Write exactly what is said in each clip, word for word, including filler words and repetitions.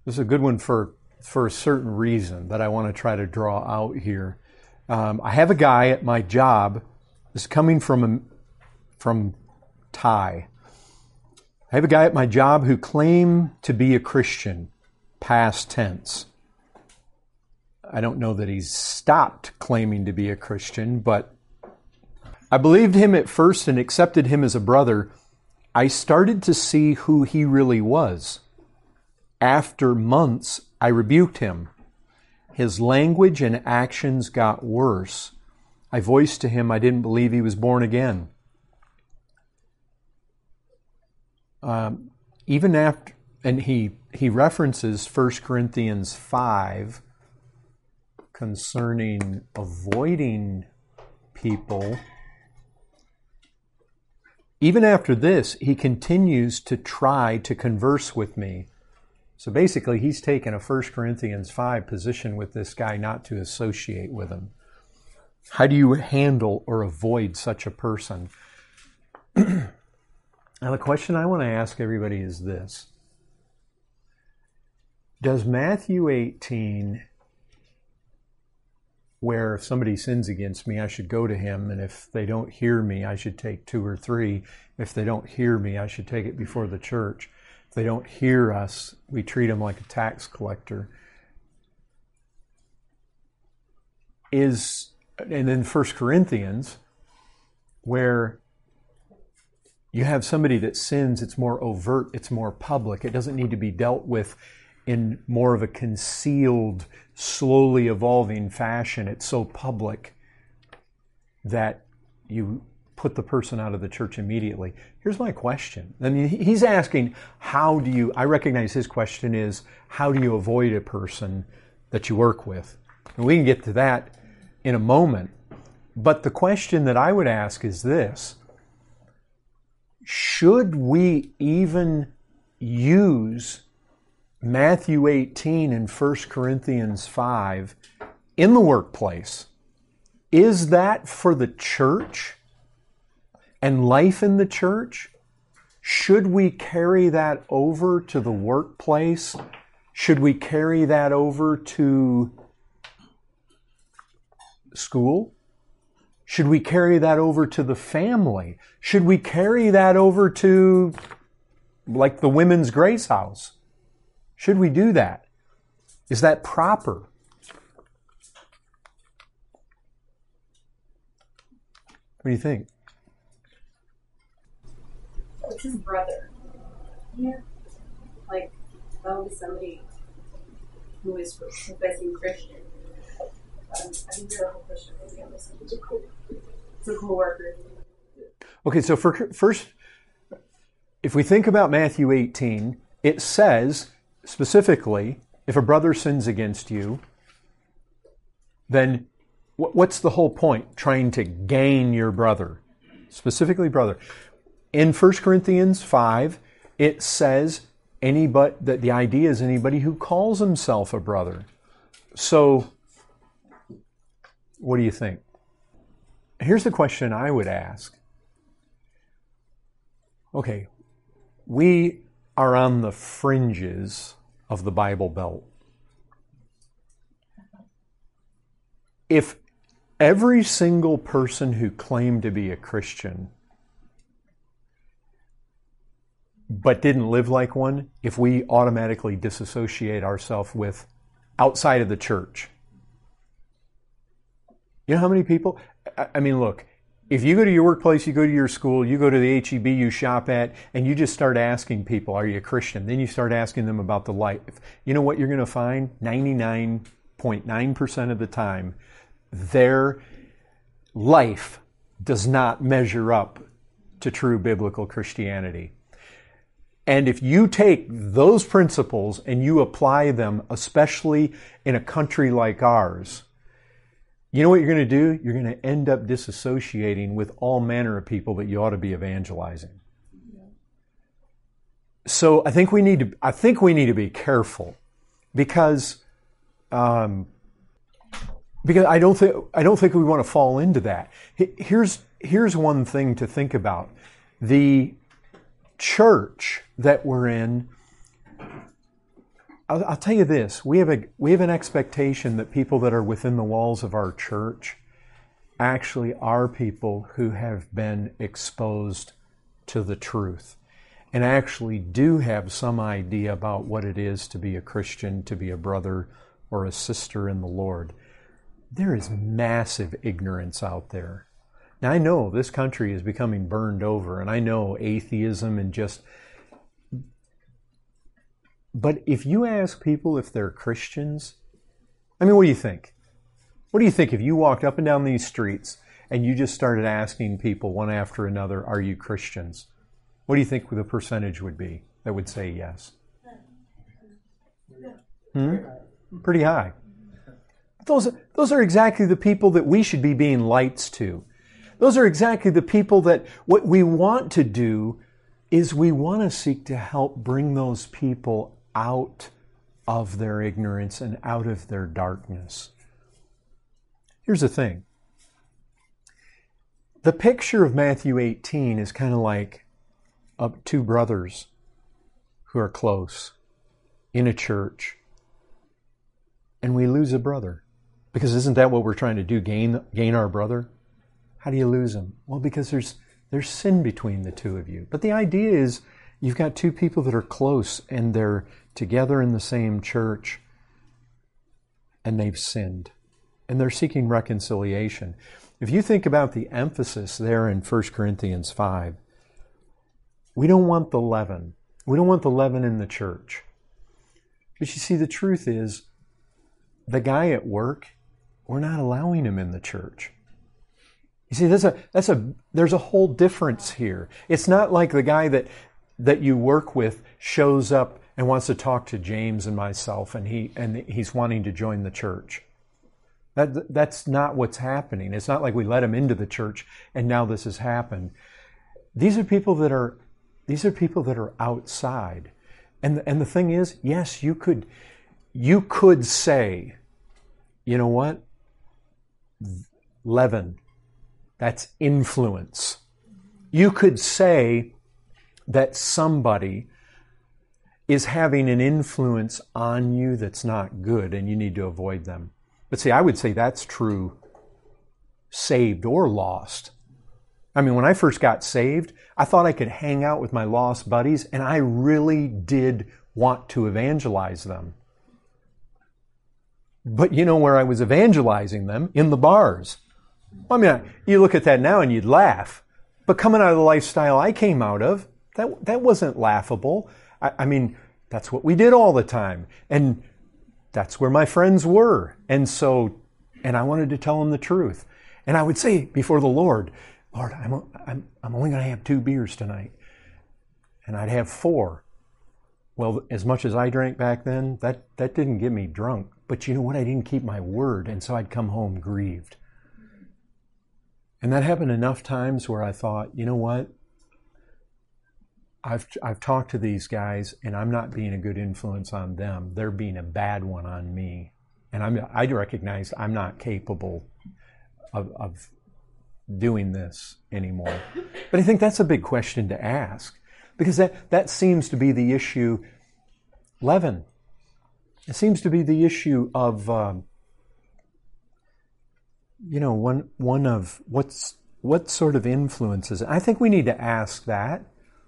This is a good one for, for a certain reason that I want to try to draw out here. Um, I have a guy at my job, this is coming from, a, from Ty. I have a guy at my job who claimed to be a Christian, past tense. I don't know that he's stopped claiming to be a Christian, but I believed him at first and accepted him as a brother. I started to see who he really was. After months, I rebuked him. His language and actions got worse. I voiced to him I didn't believe he was born again. Um, even after, and he, he references First Corinthians five concerning avoiding people. Even after this, he continues to try to converse with me. So basically, he's taken a First Corinthians five position with this guy not to associate with him. How do you handle or avoid such a person? Now, the question I want to ask everybody is this. Does Matthew eighteen, where if somebody sins against me, I should go to him, and if they don't hear me, I should take two or three. If they don't hear me, I should take it before the church. If they don't hear us, we treat them like a tax collector. Is, and then First Corinthians, where you have somebody that sins, it's more overt, it's more public. It doesn't need to be dealt with in more of a concealed, slowly evolving fashion. It's so public that you put the person out of the church immediately. Here's my question. I mean, he's asking, how do you, I recognize his question is, how do you avoid a person that you work with? And we can get to that in a moment. But the question that I would ask is this. Should we even use Matthew eighteen and First Corinthians five in the workplace? Is that for the church and life in the church? Should we carry that over to the workplace? Should we carry that over to school? Should we carry that over to the family? Should we carry that over to, like, the Women's Grace House? Should we do that? Is that proper? What do you think? It's his brother. Yeah. Like, that would be somebody who is professing Christian. Um, I think they're a whole Christian. It's a cool, it's a cool worker. Okay, so for, first, if we think about Matthew eighteen, it says specifically, if a brother sins against you, then what's the whole point? Trying to gain your brother. Specifically brother. In First Corinthians five, it says anybody, that the idea is anybody who calls himself a brother. So, what do you think? Here's the question I would ask. Okay, we are on the fringes of the Bible Belt. If every single person who claimed to be a Christian but didn't live like one, if we automatically disassociate ourselves with outside of the church, you know how many people? I mean, look, if you go to your workplace, you go to your school, you go to the H E B you shop at, and you just start asking people, are you a Christian? Then you start asking them about the life. You know what you're going to find? ninety-nine point nine percent of the time, their life does not measure up to true biblical Christianity. And if you take those principles and you apply them, especially in a country like ours, you know what you're going to do? You're going to end up disassociating with all manner of people that you ought to be evangelizing. So I think we need to. I think we need to be careful, because, um, because I don't think I don't think we want to fall into that. Here's here's one thing to think about: the church that we're in. I'll, I'll tell you this: we have a we have an expectation that people that are within the walls of our church actually are people who have been exposed to the truth and actually do have some idea about what it is to be a Christian, to be a brother or a sister in the Lord. There is massive ignorance out there. Now, I know this country is becoming burned over, and I know atheism and just... But if you ask people if they're Christians, I mean, what do you think? What do you think if you walked up and down these streets and you just started asking people one after another, are you Christians? What do you think the percentage would be that would say yes? Hmm? Pretty high. Those, those are exactly the people that we should be being lights to. Those are exactly the people that what we want to do is we want to seek to help bring those people out of their ignorance and out of their darkness. Here's the thing. The picture of Matthew eighteen is kind of like uh, two brothers who are close in a church, and we lose a brother. Because isn't that what we're trying to do, gain gain our brother? How do you lose him? Well, because there's there's sin between the two of you. But the idea is you've got two people that are close and they're together in the same church and they've sinned. And they're seeking reconciliation. If you think about the emphasis there in First Corinthians five, we don't want the leaven. We don't want the leaven in the church. But you see, the truth is, the guy at work, we're not allowing him in the church. You see, that's a, that's a, there's a whole difference here. It's not like the guy that, that you work with shows up and wants to talk to James and myself and he, and he's wanting to join the church. That, that's not what's happening. It's not like we let him into the church and now this has happened. These are people that are, these are people that are outside. And, and the thing is, yes, you could, you could say, you know what? Leaven. That's influence. You could say that somebody is having an influence on you that's not good and you need to avoid them. But see, I would say that's true saved or lost. I mean, when I first got saved, I thought I could hang out with my lost buddies, and I really did want to evangelize them. But you know where I was evangelizing them? In the bars. I mean, you look at that now and you'd laugh. But coming out of the lifestyle I came out of, that that wasn't laughable. I, I mean, that's what we did all the time. And that's where my friends were. And so, and I wanted to tell them the truth. And I would say before the Lord, Lord, I'm, I'm, I'm only going to have two beers tonight. And I'd have four. Well, as much as I drank back then, that, that didn't get me drunk. But you know what? I didn't keep my word. And so I'd come home grieved. And that happened enough times where I thought, you know what? I've I've talked to these guys and I'm not being a good influence on them. They're being a bad one on me. And I'm I recognize I'm not capable of, of doing this anymore. But I think that's a big question to ask. Because that, that seems to be the issue. Leaven. It seems to be the issue of um, you know, one one of what's what sort of influences. I think we need to ask that.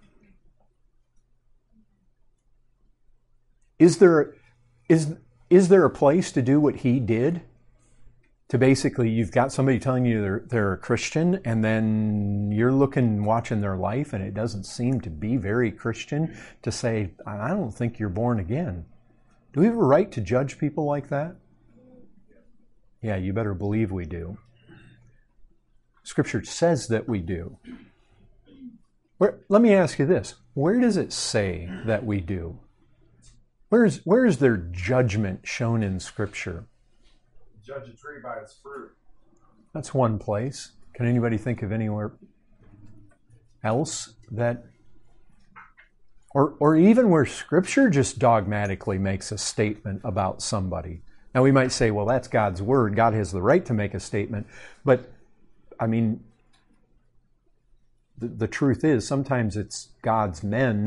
Is there is is there a place to do what he did? To basically, you've got somebody telling you they're they're a Christian, and then you're looking, watching their life, and it doesn't seem to be very Christian. To say, I don't think you're born again. Do we have a right to judge people like that? Yeah, you better believe we do. Scripture says that we do. Where, let me ask you this. Where does it say that we do? Where's, where is there judgment shown in Scripture? Judge a tree by its fruit. That's one place. Can anybody think of anywhere else that... Or, or even where Scripture just dogmatically makes a statement about somebody? Now, we might say, well, that's God's word. God has the right to make a statement. But, I mean, the, the truth is, sometimes it's God's men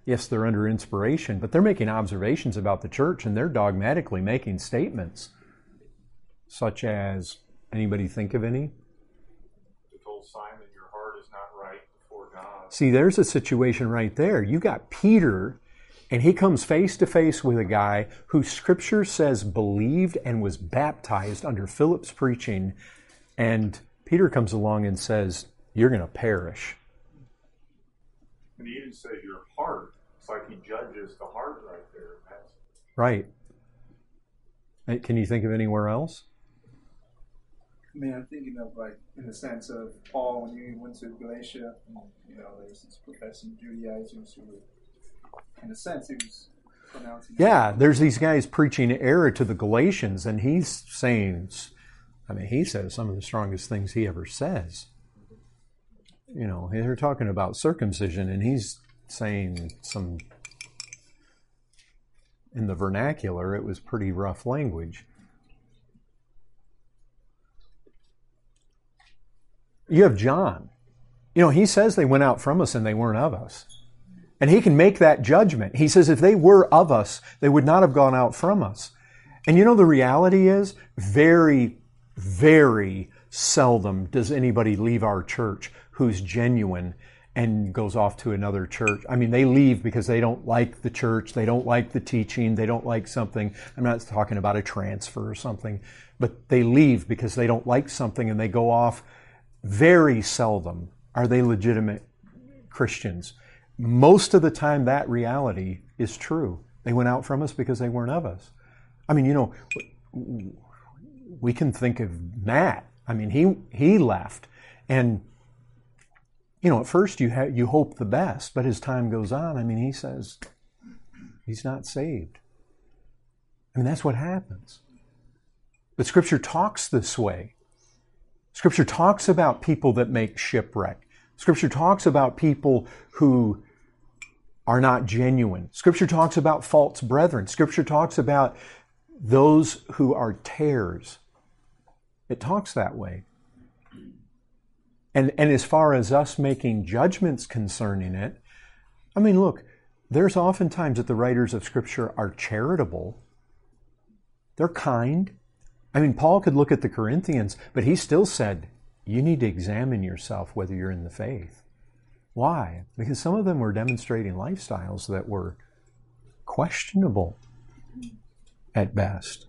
Yes, they're under inspiration, but they're making observations about the church, and they're dogmatically making statements such as, anybody think of any? He told Simon, your heart is not right before God. See, there's a situation right there. You got Peter, and he comes face to face with a guy who Scripture says believed and was baptized under Philip's preaching, and Peter comes along and says, you're going to perish. And he even said your heart. It's like he judges the heart right there. That's... Right. Can you think of anywhere else? I mean, I'm thinking of, like, in the sense of Paul, when he went to Galatia, and, you know, there's these professing Judaizers who were, in a sense, he was pronouncing... Yeah, there's these guys preaching error to the Galatians, and he's saying, I mean, he says some of the strongest things he ever says. You know, they're talking about circumcision, and he's saying some, in the vernacular, it was pretty rough language. You have John. You know, he says they went out from us and they weren't of us. And he can make that judgment. He says if they were of us, they would not have gone out from us. And you know, the reality is, very, very seldom does anybody leave our church who's genuine and goes off to another church. I mean, they leave because they don't like the church, they don't like the teaching, they don't like something. I'm not talking about a transfer or something, but they leave because they don't like something and they go off. Very seldom are they legitimate Christians. Most of the time that reality is true. They went out from us because they weren't of us. I mean, you know, we can think of Matt. I mean, he he left. And, you know, at first you ha- you hope the best, but as time goes on, I mean, he says he's not saved. I mean, that's what happens. But Scripture talks this way. Scripture talks about people that make shipwreck. Scripture talks about people who are not genuine. Scripture talks about false brethren. Scripture talks about those who are tares. It talks that way. And, and as far as us making judgments concerning it, I mean, look, there's oftentimes that the writers of Scripture are charitable. They're kind. I mean, Paul could look at the Corinthians, but he still said, you need to examine yourself whether you're in the faith. Why? Because some of them were demonstrating lifestyles that were questionable at best.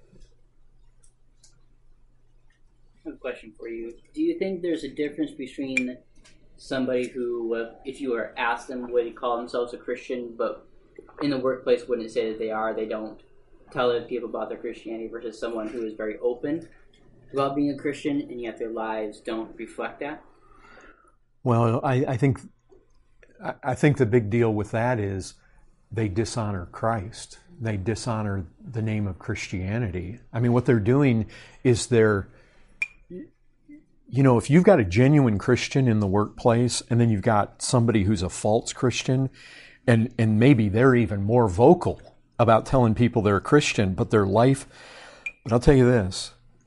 I have a question for you. Do you think there's a difference between somebody who, uh, if you were asked them would call themselves a Christian, but in the workplace wouldn't say that they are, they don't tell other people about their Christianity, versus someone who is very open about being a Christian and yet their lives don't reflect that? Well, I, I think I think the big deal with that is they dishonor Christ. They dishonor the name of Christianity. I mean, what they're doing is they're, you know, if you've got a genuine Christian in the workplace and then you've got somebody who's a false Christian, and, and maybe they're even more vocal about telling people they're a Christian, but their life, but I'll tell you this,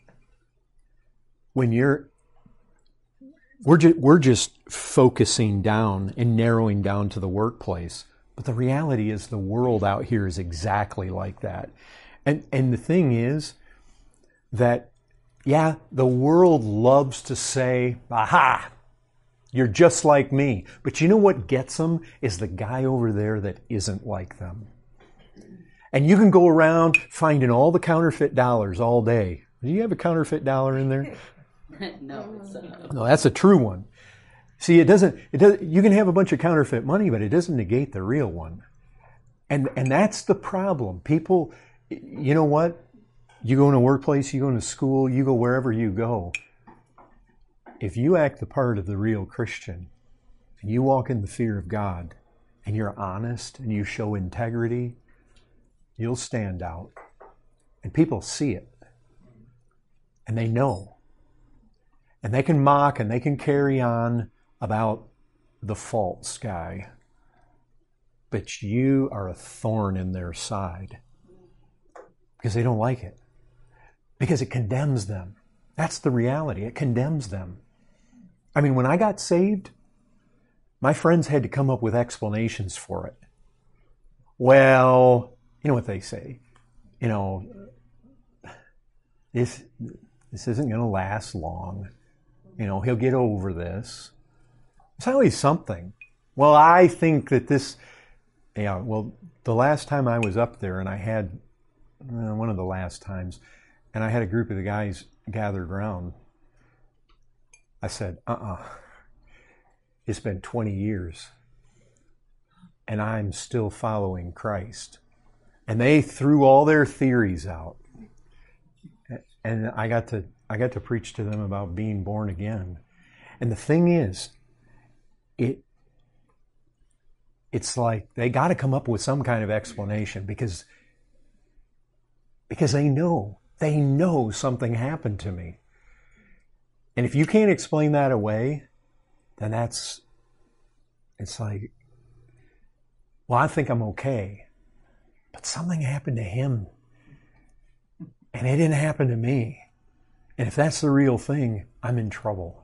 when you're, we're just, we're just focusing down and narrowing down to the workplace, but the reality is the world out here is exactly like that. And, and the thing is that, yeah, the world loves to say, aha, you're just like me. But you know what gets them is the guy over there that isn't like them. And you can go around finding all the counterfeit dollars all day. Do you have a counterfeit dollar in there? No, it's uh, No, that's a true one. See, it doesn't, it does, you can have a bunch of counterfeit money, but it doesn't negate the real one. And, and that's the problem. People, you know what? You go in a workplace, you go into school, you go wherever you go. If you act the part of the real Christian, and you walk in the fear of God, and you're honest, and you show integrity, you'll stand out. And people see it. And they know. And they can mock and they can carry on about the false guy. But you are a thorn in their side. Because they don't like it. Because it condemns them. That's the reality. It condemns them. I mean, when I got saved, my friends had to come up with explanations for it. well, you know what they say, you know, this this isn't going to last long. You know, he'll get over this. It's always something. Well, I think that this, yeah, well, the last time I was up there and I had, uh, one of the last times, and I had a group of the guys gathered around, I said, uh-uh, it's been twenty years and I'm still following Christ. And they threw all their theories out. And I got to I got to preach to them about being born again. And the thing is, it it's like they got to come up with some kind of explanation because because they know, they know something happened to me. And if you can't explain that away, then that's, it's like, well, I think I'm okay. But something happened to him. And it didn't happen to me. And if that's the real thing, I'm in trouble.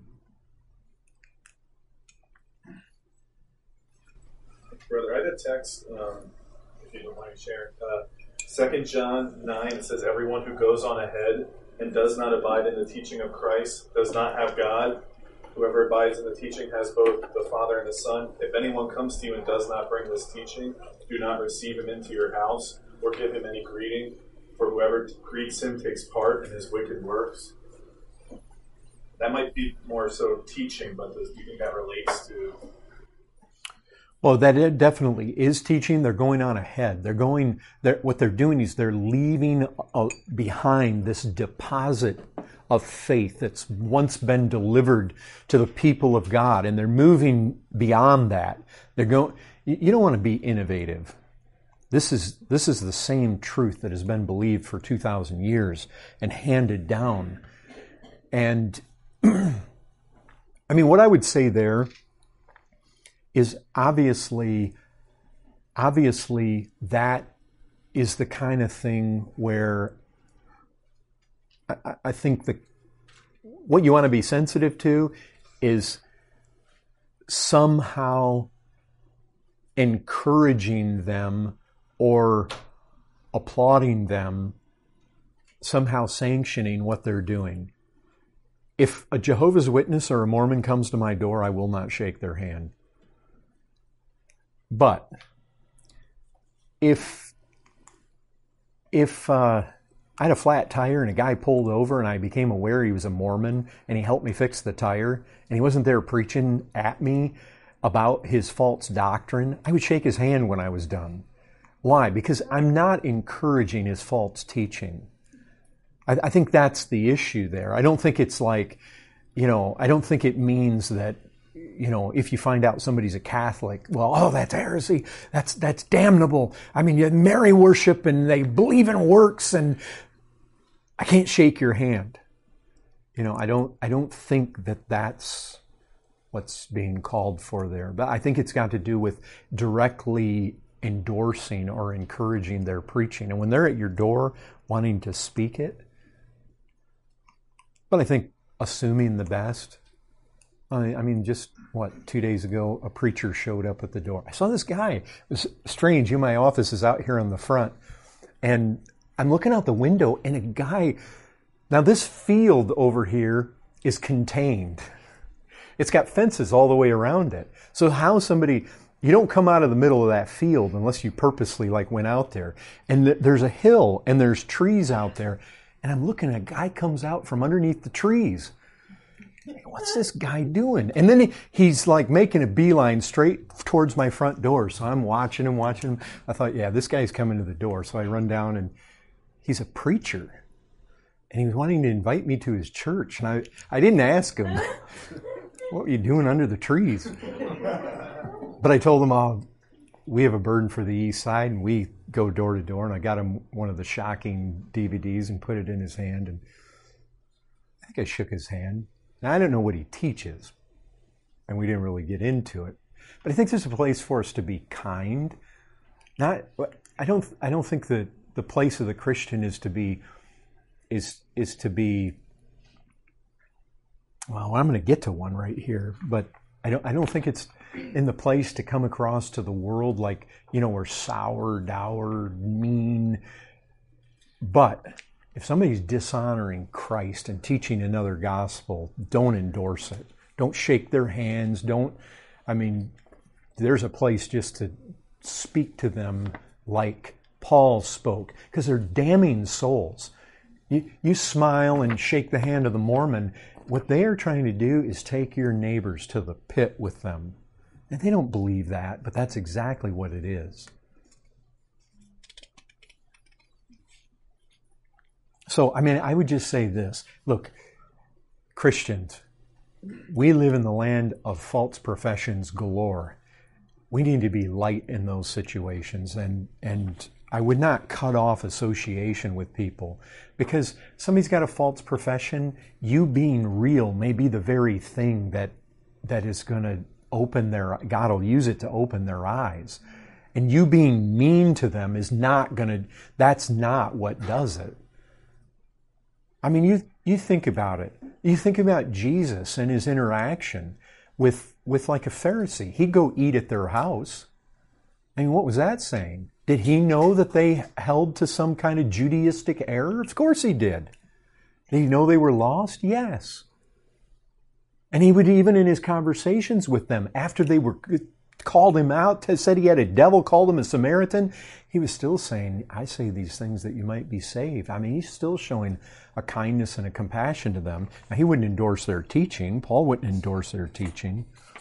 Brother, I had a text, um, if you don't mind sharing. Uh, Second John nine, it says, everyone who goes on ahead and does not abide in the teaching of Christ does not have God. Whoever abides in the teaching has both the Father and the Son. If anyone comes to you and does not bring this teaching, do not receive him into your house or give him any greeting, for whoever greets him takes part in his wicked works. That might be more so teaching, but does, do you think that relates to... Well, that it definitely is teaching. They're going on ahead. They're going, they're, what they're doing is they're leaving uh, behind this deposit of faith that's once been delivered to the people of God, and they're moving beyond that. They're going, you don't want to be innovative. This is, this is the same truth that has been believed for two thousand years and handed down. And I mean, what I would say there is obviously, obviously that is the kind of thing where I, I think that what you want to be sensitive to is somehow encouraging them or applauding them, somehow sanctioning what they're doing. If a Jehovah's Witness or a Mormon comes to my door, I will not shake their hand. But if if uh, I had a flat tire and a guy pulled over and I became aware he was a Mormon and he helped me fix the tire and he wasn't there preaching at me about his false doctrine, I would shake his hand when I was done. Why? Because I'm not encouraging his false teaching. I, I think that's the issue there. I don't think it's like, you know, I don't think it means that, you know, if you find out somebody's a Catholic, well, oh, that's heresy. That's that's damnable. I mean, you Mary worship and they believe in works, and I can't shake your hand. You know, I don't I don't think that that's what's being called for there. But I think it's got to do with directly endorsing or encouraging their preaching. And when they're at your door wanting to speak it, but I think assuming the best. I mean, just, what, two days ago, a preacher showed up at the door. I saw this guy. It was strange. You know, my office is out here on the front. And I'm looking out the window, and a guy... Now, this field over here is contained. It's got fences all the way around it. So how somebody... You don't come out of the middle of that field unless you purposely, like, went out there. And th- there's a hill, and there's trees out there. And I'm looking, a guy comes out from underneath the trees. What's this guy doing? And then he, he's like making a beeline straight towards my front door. So I'm watching him, watching him. I thought, yeah, this guy's coming to the door. So I run down, and he's a preacher. And he was wanting to invite me to his church. And I, I didn't ask him, what were you doing under the trees? But I told him, oh, we have a burden for the East Side, and we go door to door. And I got him one of the Shocking D V Ds and put it in his hand. And I think I shook his hand. Now, I don't know what he teaches, and we didn't really get into it. But I think there's a place for us to be kind. Not, I don't. I don't think that the place of the Christian is to be, is is to be. Well, I'm going to get to one right here, but I don't I don't think it's in the place to come across to the world like, you know, we're sour, dour, mean. But if somebody's dishonoring Christ and teaching another gospel, don't endorse it. Don't shake their hands. Don't, I mean, there's a place just to speak to them like Paul spoke, because they're damning souls. You, you smile and shake the hand of the Mormon. What they are trying to do is take your neighbors to the pit with them. And they don't believe that, but that's exactly what it is. So, I mean, I would just say this. Look, Christians, we live in the land of false professions galore. We need to be light in those situations, and and I would not cut off association with people, because somebody's got a false profession. You being real may be the very thing that that is going to open their, God will use it to open their eyes. And you being mean to them is not going to, that's not what does it. I mean, you you think about it. You think about Jesus and his interaction with with like a Pharisee. He'd go eat at their house. I mean, what was that saying? Did he know that they held to some kind of Judaistic error? Of course he did. Did he know they were lost? Yes. And he would, even in his conversations with them, after they were called him out, said he had a devil, called him a Samaritan, he was still saying, I say these things that you might be saved. I mean, he's still showing a kindness and a compassion to them. Now, he wouldn't endorse their teaching. Paul wouldn't endorse their teaching.